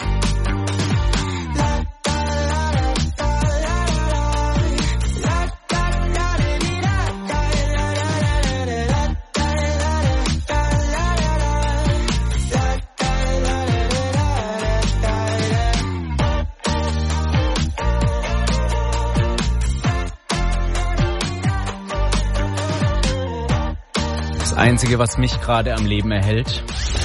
Das Einzige, was mich gerade am Leben erhält.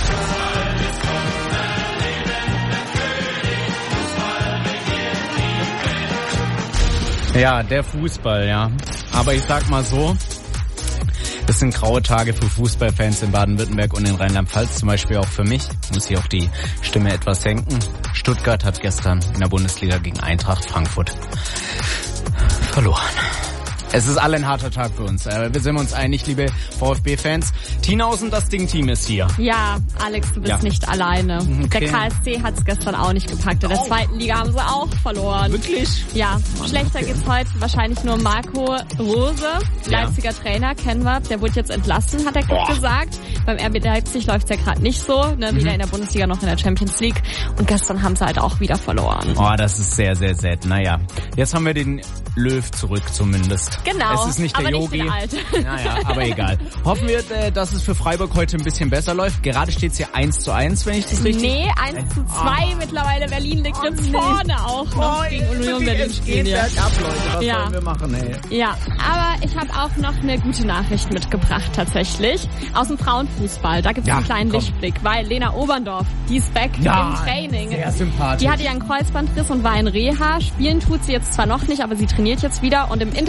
Ja, der Fußball, ja. Aber ich sag mal so, das sind graue Tage für Fußballfans in Baden-Württemberg und in Rheinland-Pfalz, zum Beispiel auch für mich. Muss ich auch die Stimme etwas senken. Stuttgart hat gestern in der Bundesliga gegen Eintracht Frankfurt verloren. Es ist alle ein harter Tag für uns. Wir sind uns einig, liebe VfB-Fans. Tinausen, das Ding-Team ist hier. Ja, Alex, du bist ja nicht alleine. Okay. Der K S C hat es gestern auch nicht gepackt. In der oh. zweiten Liga haben sie auch verloren. Wirklich? Ja, Mann, schlechter okay. geht's heute wahrscheinlich nur Marco Rose, Leipziger ja. Trainer, kennen wir. Der wurde jetzt entlassen, hat er gerade gesagt. Beim R B Leipzig läuft's ja gerade nicht so. Ne? Weder mhm. in der Bundesliga noch in der Champions League. Und gestern haben sie halt auch wieder verloren. Oh, das ist sehr, sehr sad. Naja, jetzt haben wir den Löw zurück zumindest. Genau, es ist nicht der aber Yogi. nicht alt. Naja, aber egal. Hoffen wir, dass es für Freiburg heute ein bisschen besser läuft. Gerade steht es hier eins zu eins, wenn ich das richtig... Nee, eins zu zwei oh. mittlerweile. Berlin liegt oh, jetzt nee. vorne auch noch oh, gegen Union Berlin. Es geht bergab, Leute. Was ja. sollen wir machen, ey? Ja, aber ich habe auch noch eine gute Nachricht mitgebracht tatsächlich. Aus dem Frauenfußball. Da gibt es ja, einen kleinen komm. Lichtblick, weil Lena Oberndorf, die ist back ja, im Training. Sehr sympathisch. Die hatte ja einen Kreuzbandriss und war in Reha. Spielen tut sie jetzt zwar noch nicht, aber sie trainiert jetzt wieder. Und im Interview mit ihrem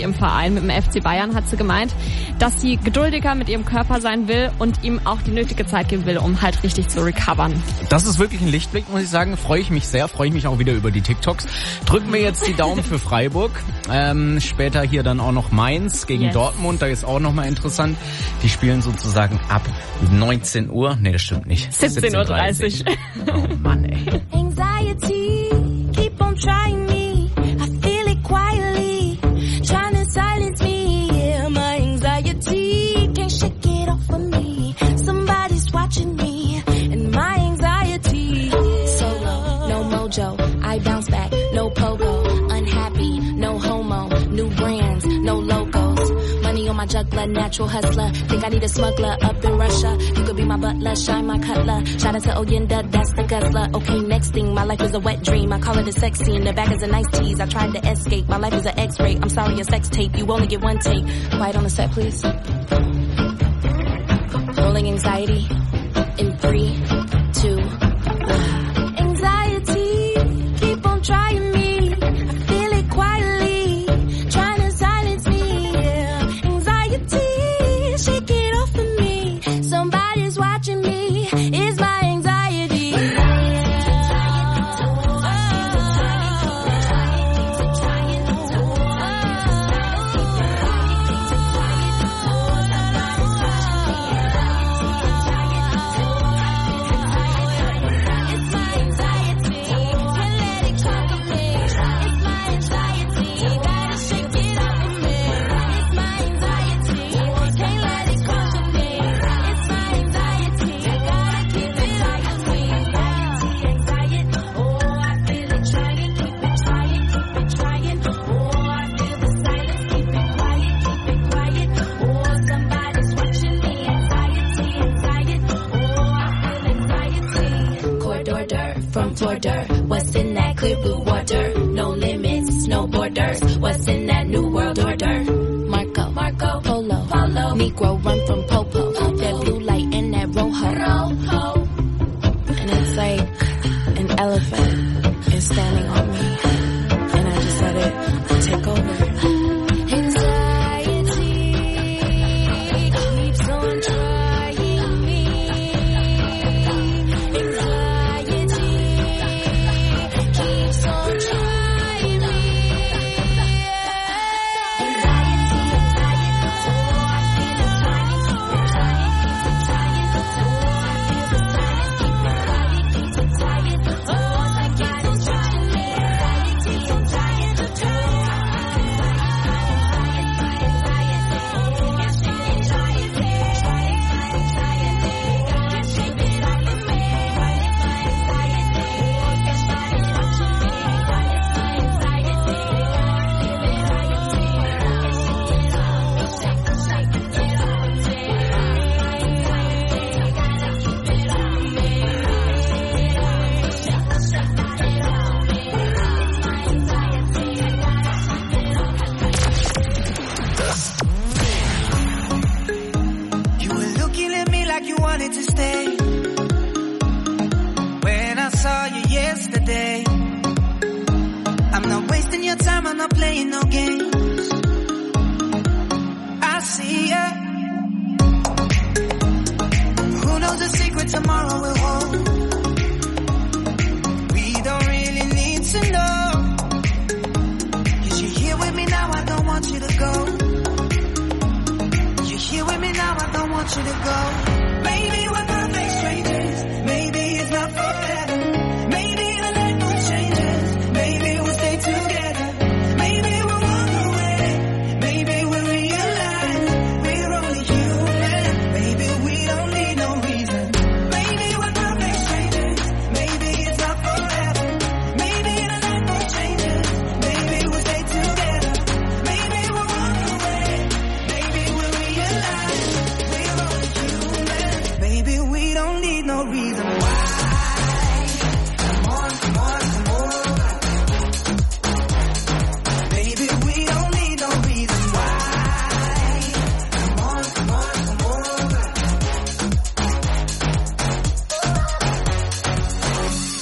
ihrem Verein, mit dem F C Bayern, hat sie gemeint, dass sie geduldiger mit ihrem Körper sein will und ihm auch die nötige Zeit geben will, um halt richtig zu recovern. Das ist wirklich ein Lichtblick, muss ich sagen. Freue ich mich sehr, freue ich mich auch wieder über die TikToks. Drücken wir jetzt die Daumen für Freiburg. Ähm, später hier dann auch noch Mainz gegen yes. Dortmund, da ist auch nochmal interessant. Die spielen sozusagen ab neunzehn Uhr. Nee, das stimmt nicht. siebzehn Uhr dreißig. Oh Mann, ey. Anxiety, keep on trying me. I feel it quietly, trying to silence me. Yeah, my anxiety can't shake it off of me. Somebody's watching me, and my anxiety. Solo, no mojo, I bounce back, no pogo. Unhappy, no homo, new brands, no logos. Money on my juggler, natural hustler. Think I need a smuggler up in Russia. You could be my butler, shine my cutler. Shout out to Oyenda, that's the guzzler. Okay, next thing, my life is a wet dream. I call it a sex scene, the back is a nice tease. I tried to escape, my life is an X-ray. I'm sorry, a sex tape, you only get one take. Quiet on the set, please. Rolling anxiety in three, two, one. Anxiety, keep on trying me. What's in that clear blue water? No limits, no borders. What's in that new world order? Marco, Marco, Polo, Polo. Negro run from Popo. That blue light and that rojo. Rojo. And it's like an elephant is standing on me, and I just let it take over.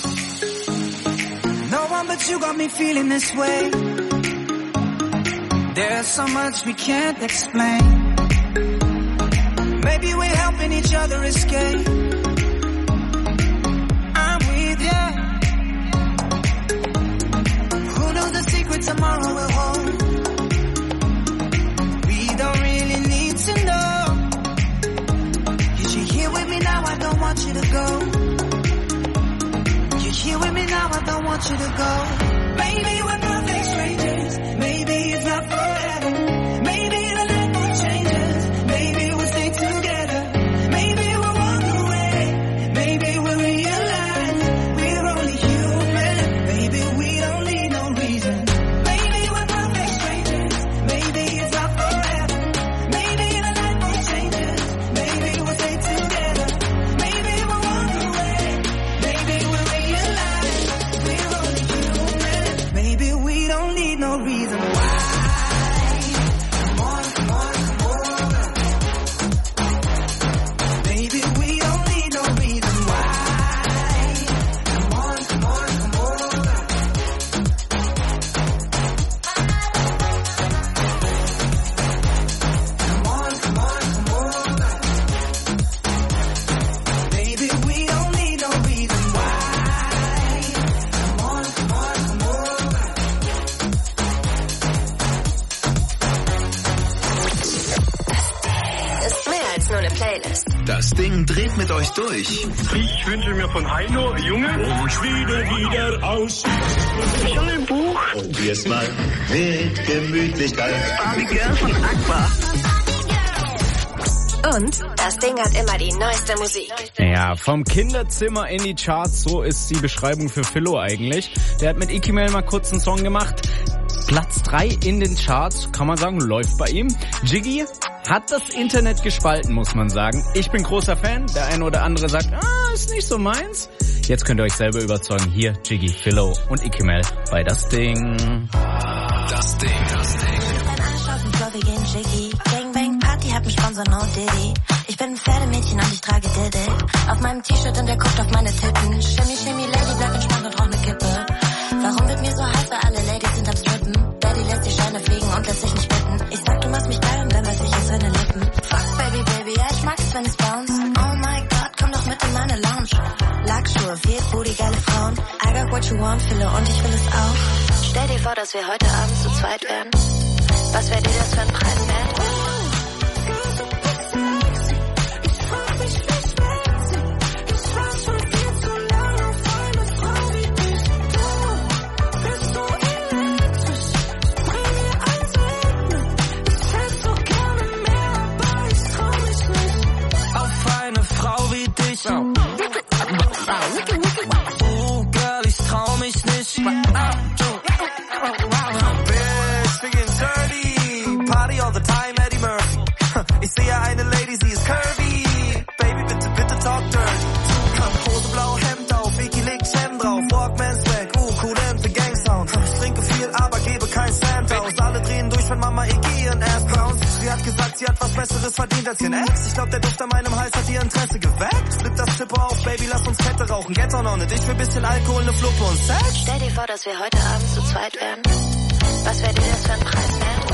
This way, There's so much we can't explain. Maybe we're helping each other escape. I'm with you. Who knows the secret tomorrow will hold? We don't really need to know. Cause you're here with me now, I don't want you to go. You're here with me now, I don't want you to go. Maybe we're perfect strangers. Maybe it's not forever. Maybe the night will change us. Maybe we'll stay together. Maybe we'll walk away. Maybe we'll realize we're only human. Maybe we don't need no reason. Maybe we're perfect strangers. Maybe it's not forever. Maybe the night will change us. Maybe we'll stay together. Maybe we'll walk away. Maybe we'll realize we're only human. Maybe we don't need no reason why. Come on, come on, come on. Maybe we don't need no reason why. Come on, come on, come on. Come on, come on, come on. Maybe we don't need no reason why. Come on, come on, come on. Ist mehr als nur eine Playlist. Das Ding dreht mit euch durch. Ich wünsche mir von Heino, Junge. Und Schwede wieder aus. Dschungelbuch. Und jetzt mal wild, gemütlich, geil. Barbie Girl von Aqua. Und das Ding hat immer die neueste Musik. Ja, vom Kinderzimmer in die Charts, so ist die Beschreibung für Philo eigentlich. Der hat mit Ikimel mal kurz einen Song gemacht. Platz drei in den Charts, kann man sagen, läuft bei ihm. Jiggy hat das Internet gespalten, muss man sagen. Ich bin großer Fan, der eine oder andere sagt, ah, ist nicht so meins. Jetzt könnt ihr euch selber überzeugen. Hier, Jiggy, Philo und Ikimel bei Das Ding. Das Ding, das Ding. Ein Arsch auf dem Floor, wir gehen Jiggy. Gangbang Party hat mich Sponsor, no Diddy. Ich bin ein Pferdemädchen und ich trage Diddy. Auf meinem T-Shirt und der guckt auf meine Titten. Shimmy, shimmy, Lady, bleib entspannt und rauch ne Kippe. Warum wird mir so heiß, weil alle Ladies sind am Strippen? Daddy lässt die Scheine fliegen und lässt sich nicht bitten. Ich sag, du machst mich geil und dann weiß ich es seine Lippen. Fuck, Baby, Baby, ja, ich mag es, wenn es bounce. Oh my God, komm doch mit in meine Lounge. Lackschuhe, viel Booty, geile Frauen. I got what you want, Philo, und ich will es auch. Stell dir vor, dass wir heute Abend zu zweit wären. Was wäre dir das für ein Preiswert? Oh, Girl, ich trau mich nicht. Bitch, wir gehen dirty. Party all the time, Eddie Murphy. Ich sehe eine Lady, sie ist curvy. Baby, bitte, bitte talk dirty. Zugang, Hose, blau, Hemd auf. Vicky legt Cem drauf. Walkman Swag, uh, cool Ente, Gangsound. Ich trinke viel, aber gebe kein Cent aus. Alle drehen durch, wenn Mama Iggy ihren Ass bounce. Sie hat gesagt, sie hat was Besseres verdient als ihren Ex. Ich glaub, der Duft an meinem Hals hat ihr Interesse geweckt. Flip das Zippo auf, Baby, lass uns Fette rauchen. Get on on it, ich will bisschen Alkohol, ne Fluppe und Sex. Stell dir vor, dass wir heute Abend zu zweit wären. Was wäre dir das für ein Preiswert?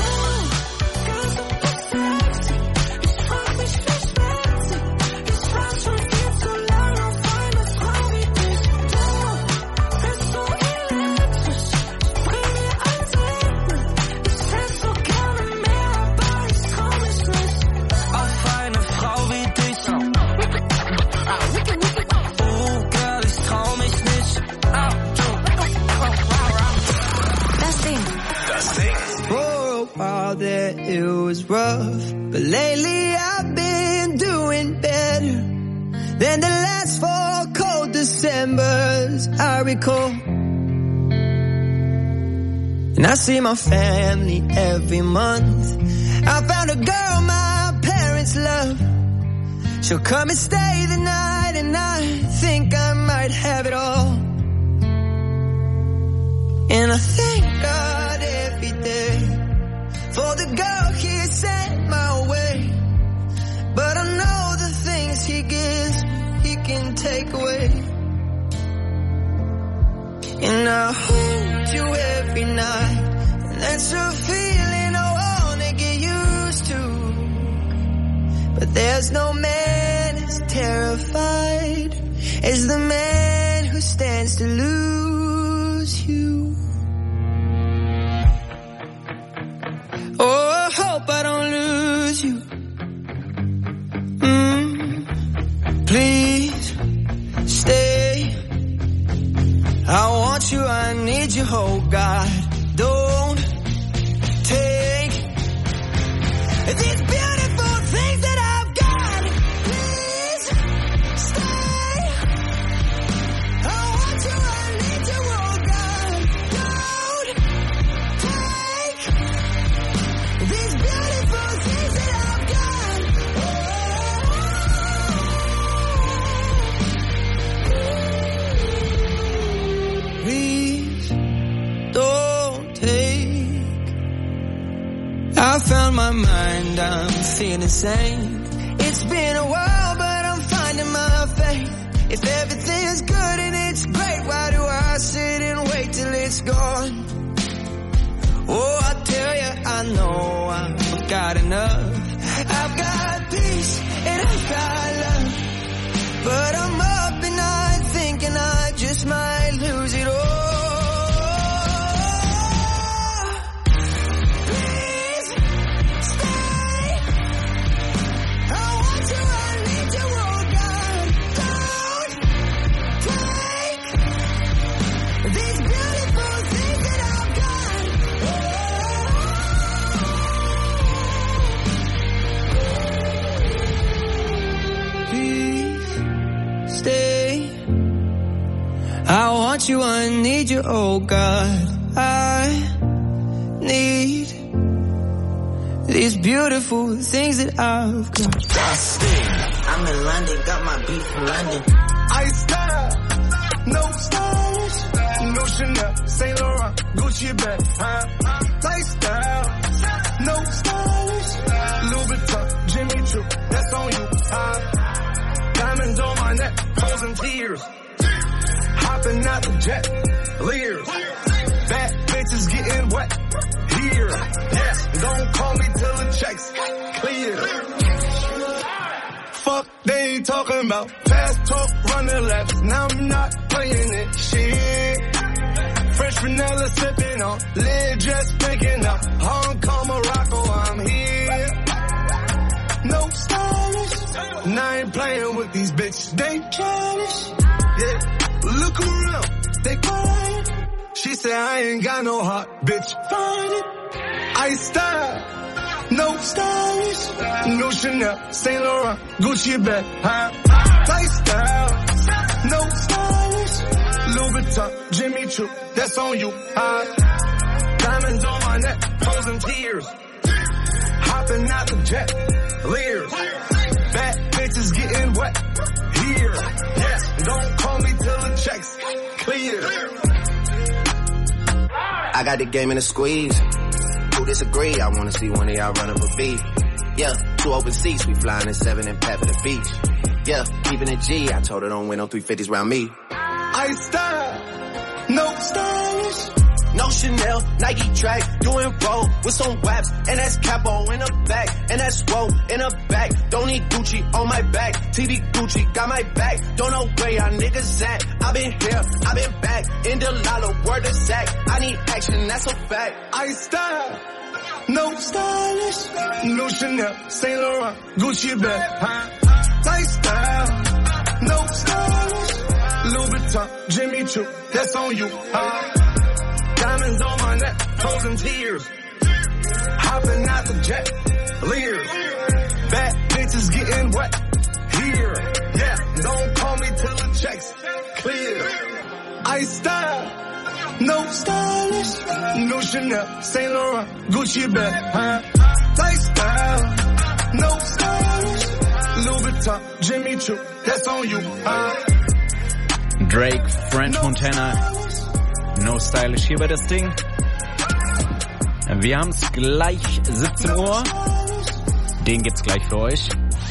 That it was rough, but lately I've been doing better than the last four cold Decembers I recall. And I see my family every month. I found a girl my parents love. She'll come and stay the night, and I think I might have it all. And I thank God every day for the girl he sent my way. But I know the things he gives, he can take away. And I hold you every night, and that's a feeling, oh, There's no man as terrified as the man who stands to lose you. Oh, I hope I don't lose you. Mm, please stay. I want you, I need you, oh God. Don't take these beautiful things that I've got. Please stay. I want you, I need you, oh God. Don't take these beautiful things that I've got. Please don't take. I found my mind, I'm feeling sane. It's been a while, but I'm finding my faith. If everything is good and it's great, why do I sit and wait till it's gone? Oh, I tell you, I know I've got enough. I've got peace and I've got love, but I'm up at night thinking I just might lose it all. I want you, I need you, oh God. I need these beautiful things that I've got. Dustin, I'm in London, got my beat from London. I style, no stylish, no Chanel, Saint Laurent, Gucci bag, huh? Lifestyle, no stylish, Louis Vuitton, Jimmy Choo, that's on you, huh? Diamonds on my neck, frozen tears. Hopping out the jet, Lears. Bad bitches getting wet here. Yes, don't call me till the checks clear. Fuck, they ain't talking about fast talk, running laps. Now I'm not playing it. Shit. Fresh vanilla sipping on, lid just picking up. Hong Kong, Morocco, I'm here. No stylish, and I ain't playing with these bitches. They childish. Yeah. Look around, they quiet. She said I ain't got no heart, bitch, find it. I style, no stylish, no Chanel, Saint Laurent, Gucci bag, huh? Lifestyle, no stylish, Louis Vuitton, Jimmy Choo, that's on you, huh? Diamonds on my neck, frozen tears. Hopping out the jet, Lears. Bad bitches getting wet here. Yes, don't call me till the checks clear. I got the game in a squeeze. Who disagree? I wanna see one of y'all run up a beat. Yeah, two open seats, we flying in seven and pat for the beach. Yeah, keeping it G, I told her don't win no three fifties round me. I style, no stylish. No Chanel, Nike track, doing roll with some waps, and that's capo in the back, and that's roll in the back. Don't need Gucci on my back, T V Gucci got my back. Don't know where y'all niggas at. I been here, I been back, in the lala, word of sack. I need action, that's a fact. I style, no stylish, no Chanel, Saint Laurent, Gucci bag, huh? Lifestyle, no stylish, Louis Vuitton, Jimmy Choo, that's on you, huh? Diamonds on my neck, frozen tears. Hopping out the jet, Lears. Bad bitches getting wet here. Yeah, don't call me till the checks clear. I style, no stylish, no Chanel, Saint Laurent, Gucci bag, huh? Lifestyle, no stylish, Louis Vuitton, Jimmy Choo, that's on you, huh? Drake, French Montana. No Stylish hier bei das Ding. Wir haben's gleich siebzehn Uhr. Den gibt's gleich für euch.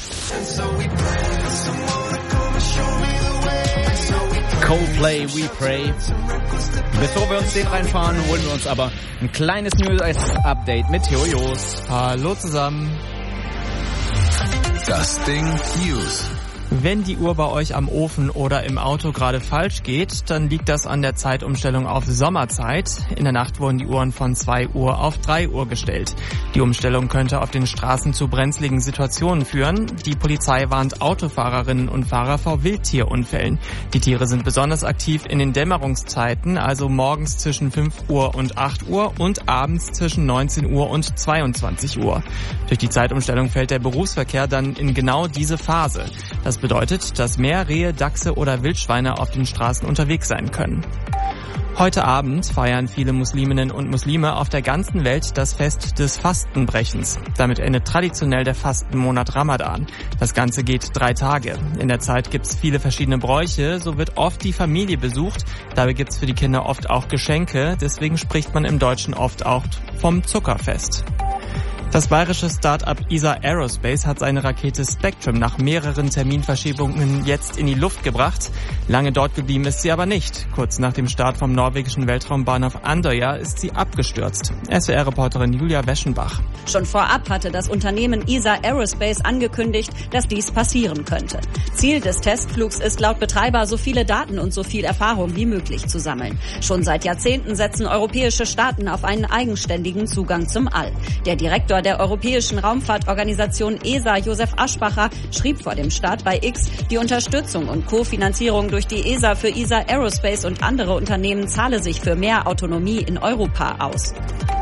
Coldplay, We Pray. Bevor wir uns den reinfahren, holen wir uns aber ein kleines News-Update mit Theojos. Hallo zusammen. Das Ding News. Wenn die Uhr bei euch am Ofen oder im Auto gerade falsch geht, dann liegt das an der Zeitumstellung auf Sommerzeit. In der Nacht wurden die Uhren von zwei Uhr auf drei Uhr gestellt. Die Umstellung könnte auf den Straßen zu brenzligen Situationen führen. Die Polizei warnt Autofahrerinnen und Fahrer vor Wildtierunfällen. Die Tiere sind besonders aktiv in den Dämmerungszeiten, also morgens zwischen fünf Uhr und acht Uhr und abends zwischen neunzehn Uhr und zweiundzwanzig Uhr. Durch die Zeitumstellung fällt der Berufsverkehr dann in genau diese Phase. Das bedeutet, dass mehr Rehe, Dachse oder Wildschweine auf den Straßen unterwegs sein können. Heute Abend feiern viele Musliminnen und Muslime auf der ganzen Welt das Fest des Fastenbrechens. Damit endet traditionell der Fastenmonat Ramadan. Das Ganze geht drei Tage. In der Zeit gibt's viele verschiedene Bräuche, so wird oft die Familie besucht. Dabei gibt's für die Kinder oft auch Geschenke, deswegen spricht man im Deutschen oft auch vom Zuckerfest. Das bayerische Start-up E S A Aerospace hat seine Rakete Spectrum nach mehreren Terminverschiebungen jetzt in die Luft gebracht. Lange dort geblieben ist sie aber nicht. Kurz nach dem Start vom norwegischen Weltraumbahnhof Andøya ist sie abgestürzt. S W R-Reporterin Julia Weschenbach. Schon vorab hatte das Unternehmen E S A Aerospace angekündigt, dass dies passieren könnte. Ziel des Testflugs ist laut Betreiber, so viele Daten und so viel Erfahrung wie möglich zu sammeln. Schon seit Jahrzehnten setzen europäische Staaten auf einen eigenständigen Zugang zum All. Der Direktor der Europäischen Raumfahrtorganisation E S A, Josef Aschbacher, schrieb vor dem Start bei X, die Unterstützung und Kofinanzierung durch die E S A für E S A Aerospace und andere Unternehmen zahle sich für mehr Autonomie in Europa aus.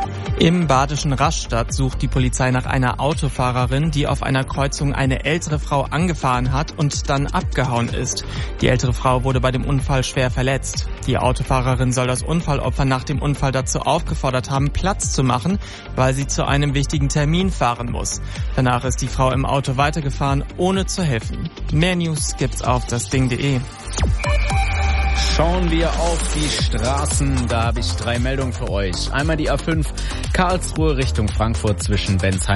Im badischen Rastatt sucht die Polizei nach einer Autofahrerin, die auf einer Kreuzung eine ältere Frau angefahren hat und dann abgehauen ist. Die ältere Frau wurde bei dem Unfall schwer verletzt. Die Autofahrerin soll das Unfallopfer nach dem Unfall dazu aufgefordert haben, Platz zu machen, weil sie zu einem wichtigen Termin fahren muss. Danach ist die Frau im Auto weitergefahren, ohne zu helfen. Mehr News gibt's auf das Ding punkt de. Schauen wir auf die Straßen, da habe ich drei Meldungen für euch. Einmal die A fünf Karlsruhe Richtung Frankfurt zwischen Bensheim